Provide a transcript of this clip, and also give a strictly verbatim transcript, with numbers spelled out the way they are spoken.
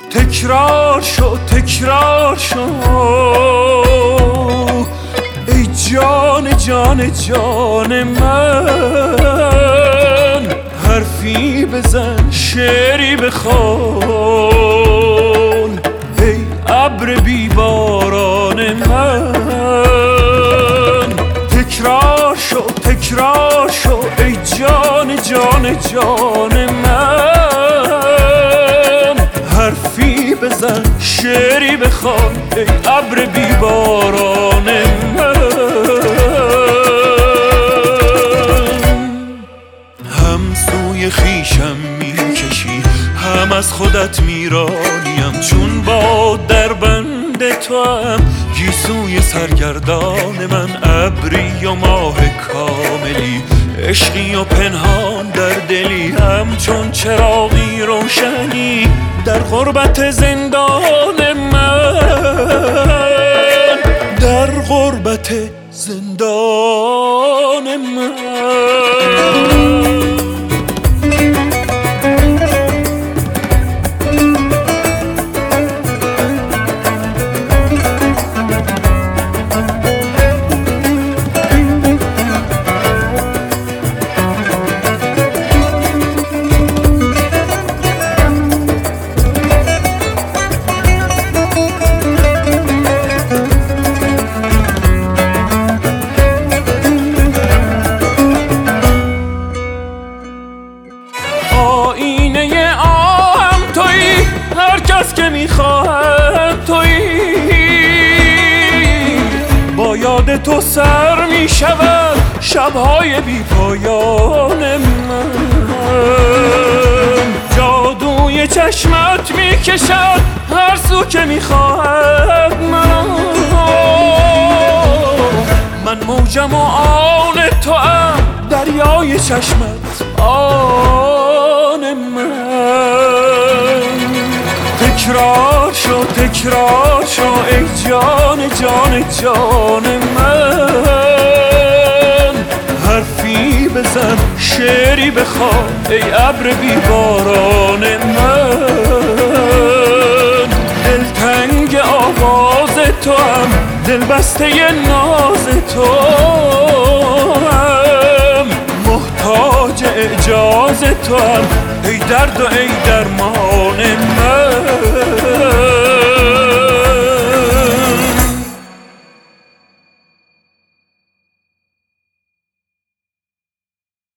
تکرار شو تکرار شو ای جان جان جان من، حرفی بزن شعری بخوان ای ابر بیباران من. تکرار شو تکرار شو ای جان جان جان من، حرفی بزن شعری بخوان ای ابر بیباران من. هم سوی خویشم میکشی هم از خودت میرانیم، چون با در بند تو هم گیسوی سرگردان من. ابری و ماه کاملی، عشقی و پنهان در دلی، همچون چراغی روشنی در غربت زندان من، در غربت زندان من. آینه آهم تویی، هر کس که میخواهد تویی، با یاد تو سر میشود شبهای بی پایان من. جادوی چشمت میکشد هر سو که میخواهد من. من موجم و آن تو ام، دریای چشمت آن من. تکرار شو تکرار شو ای جان جان جان من، حرفی بزن شعری بخوان ای ابر بیباران من. دلتنگ آواز تو هم، دل بسته ناز تو هم، محتاج اعجاز تو هم ای درد و ای درمان من.